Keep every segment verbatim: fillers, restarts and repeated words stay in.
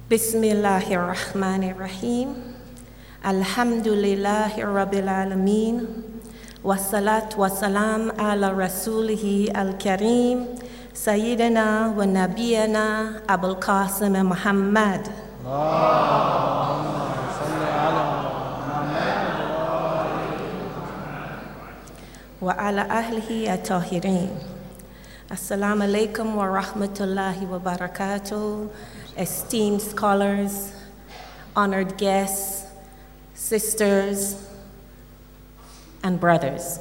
Bismillahirrahmanirrahim. Alhamdulillahi Rabbil Alameen. Wassalat wassalam ala rasulihi al-kareem. Sayyidina wa nabiyana Abul Qasim Muhammad. Wa ala ahlihi at-tahirin. Assalamu alaikum wa rahmatullahi wa barakatuh. Esteemed scholars, honored guests, sisters, and brothers.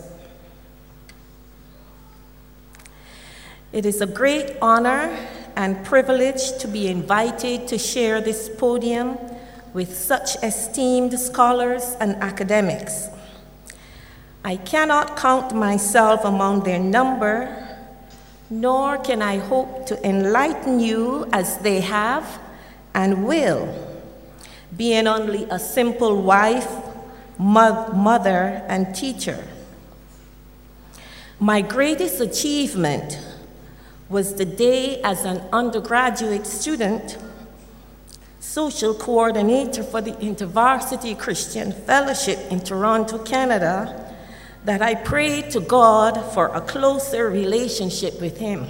It is a great honor and privilege to be invited to share this podium with such esteemed scholars and academics. I cannot count myself among their number, nor can I hope to enlighten you as they have and will, being only a simple wife, mother, and teacher. My greatest achievement was the day as an undergraduate student, social coordinator for the InterVarsity Christian Fellowship in Toronto, Canada, that I prayed to God for a closer relationship with Him.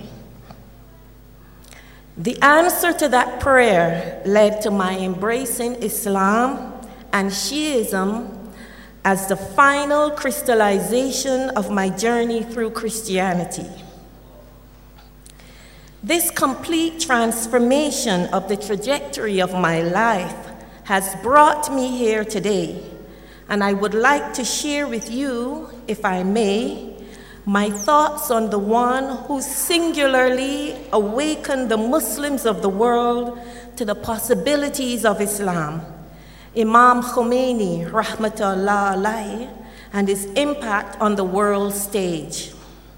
The answer to that prayer led to my embracing Islam and Shiism as the final crystallization of my journey through Christianity. This complete transformation of the trajectory of my life has brought me here today, and I would like to share with you, if I may, my thoughts on the one who singularly awakened the Muslims of the world to the possibilities of Islam, Imam Khomeini, rahmatullah alayhi, and his impact on the world stage.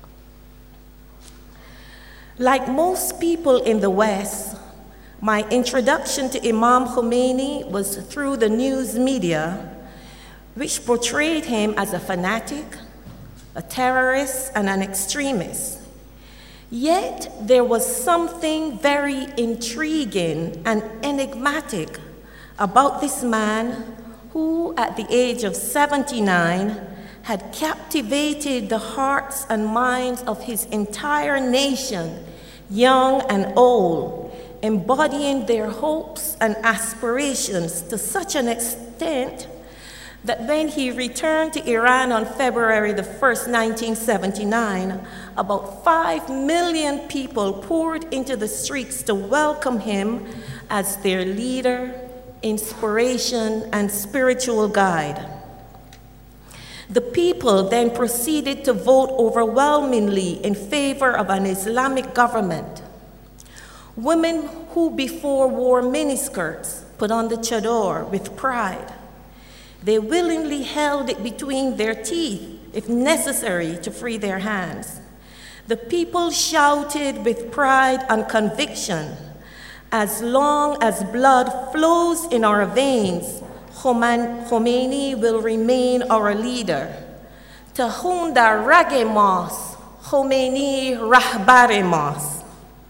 Like most people in the West, my introduction to Imam Khomeini was through the news media, which portrayed him as a fanatic, a terrorist, and an extremist. Yet there was something very intriguing and enigmatic about this man who, at the age of seventy-nine, had captivated the hearts and minds of his entire nation, young and old, embodying their hopes and aspirations to such an extent that when he returned to Iran on February the first, nineteen seventy-nine, about five million people poured into the streets to welcome him as their leader, inspiration, and spiritual guide. The people then proceeded to vote overwhelmingly in favor of an Islamic government. Women who before wore miniskirts put on the chador with pride. They willingly held it between their teeth, if necessary, to free their hands. The people shouted with pride and conviction, "As long as blood flows in our veins, Khomeini will remain our leader. Tahunda rage mas, Khomeini rahbare mas."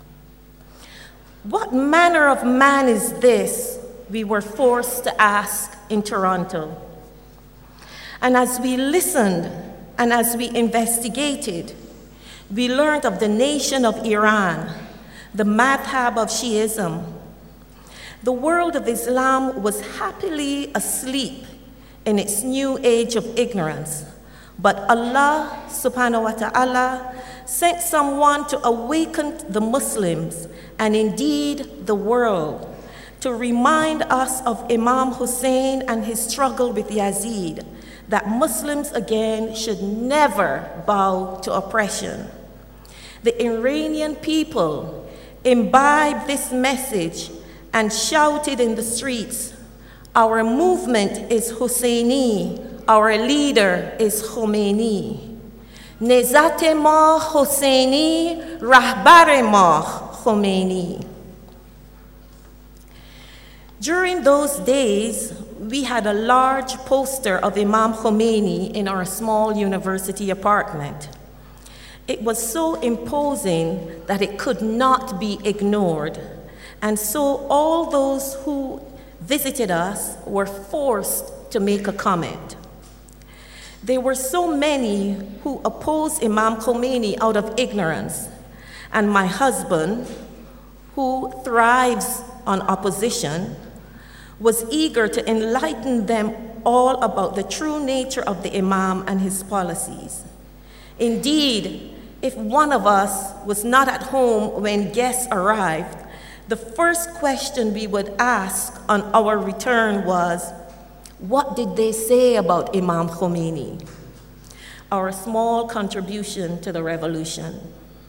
What manner of man is this, we were forced to ask in Toronto. And as we listened and as we investigated, we learned of the nation of Iran, the madhab of Shiism. The world of Islam was happily asleep in its new age of ignorance, but Allah subhanahu wa ta'ala sent someone to awaken the Muslims and indeed the world, to remind us of Imam Hussein and his struggle with Yazid, that Muslims again should never bow to oppression. The Iranian people imbibed this message and shouted in the streets, "Our movement is Husseini, our leader is Khomeini. Nezat ma Husseini, rahbar ma Khomeini." During those days, we had a large poster of Imam Khomeini in our small university apartment. It was so imposing that it could not be ignored, And so all those who visited us were forced to make a comment. There were so many who opposed Imam Khomeini out of ignorance, and my husband, who thrives on opposition, was eager to enlighten them all about the true nature of the Imam and his policies. Indeed, if one of us was not at home when guests arrived, the first question we would ask on our return was, what did they say about Imam Khomeini? Our small contribution to the revolution.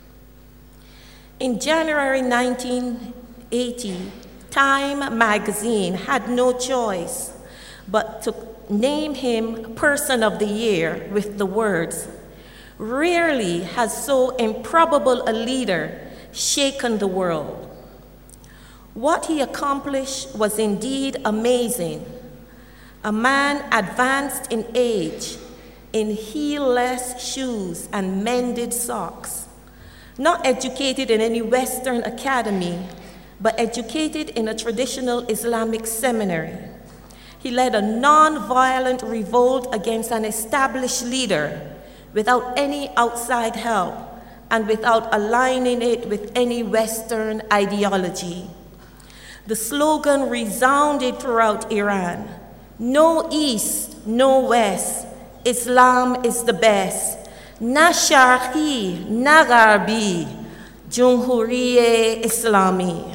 In January nineteen eighty, Time magazine had no choice but to name him Person of the Year with the words, "Rarely has so improbable a leader shaken the world." What he accomplished was indeed amazing. A man advanced in age, in heel-less shoes and mended socks, not educated in any Western academy, but educated in a traditional Islamic seminary. He led a non-violent revolt against an established leader without any outside help and without aligning it with any Western ideology. The slogan resounded throughout Iran, "No East, no West, Islam is the best. Na Sharqi, na Gharbi, Jumhuriye Islami."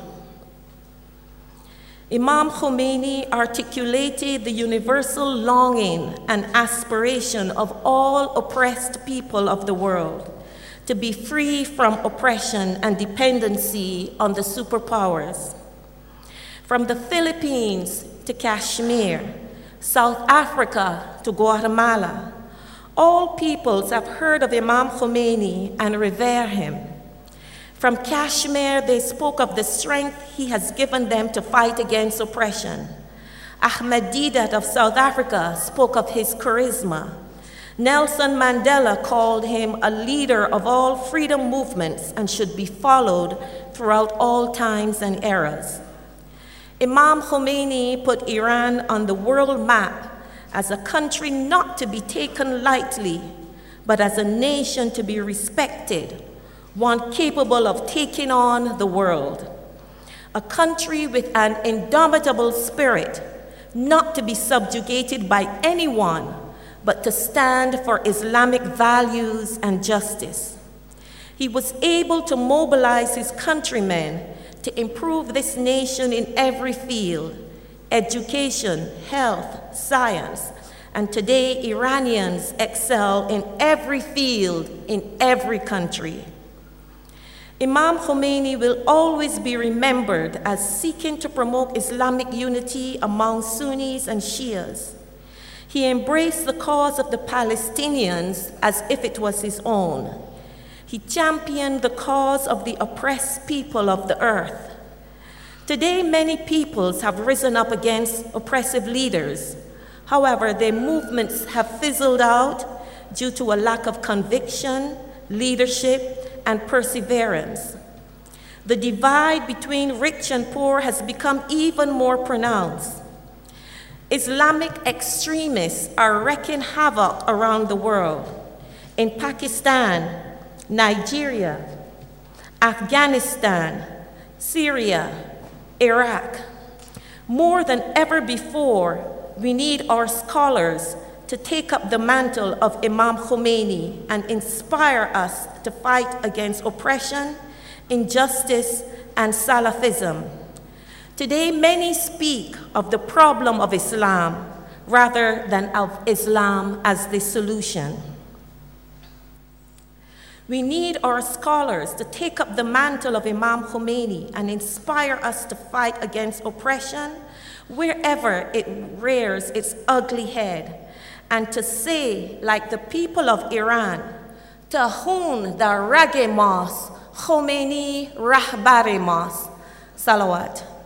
Imam Khomeini articulated the universal longing and aspiration of all oppressed people of the world to be free from oppression and dependency on the superpowers. From the Philippines to Kashmir, South Africa to Guatemala, all peoples have heard of Imam Khomeini and revere him. From Kashmir, they spoke of the strength he has given them to fight against oppression. Ahmed Deedat of South Africa spoke of his charisma. Nelson Mandela called him a leader of all freedom movements and should be followed throughout all times and eras. Imam Khomeini put Iran on the world map as a country not to be taken lightly, but as a nation to be respected, one capable of taking on the world. A country with an indomitable spirit, not to be subjugated by anyone, but to stand for Islamic values and justice. He was able to mobilize his countrymen to improve this nation in every field: education, health, science, and today Iranians excel in every field in every country. Imam Khomeini will always be remembered as seeking to promote Islamic unity among Sunnis and Shias. He embraced the cause of the Palestinians as if it was his own. He championed the cause of the oppressed people of the earth. Today, many peoples have risen up against oppressive leaders. However, their movements have fizzled out due to a lack of conviction, leadership, and perseverance. The divide between rich and poor has become even more pronounced. Islamic extremists are wreaking havoc around the world. In Pakistan, Nigeria, Afghanistan, Syria, Iraq. More than ever before, we need our scholars to take up the mantle of Imam Khomeini and inspire us to fight against oppression, injustice, and Salafism. Today, many speak of the problem of Islam rather than of Islam as the solution. We need our scholars to take up the mantle of Imam Khomeini and inspire us to fight against oppression wherever it rears its ugly head, and to say, like the people of Iran, Tahun da rage mas, Khomeini rahbare mas. Salawat.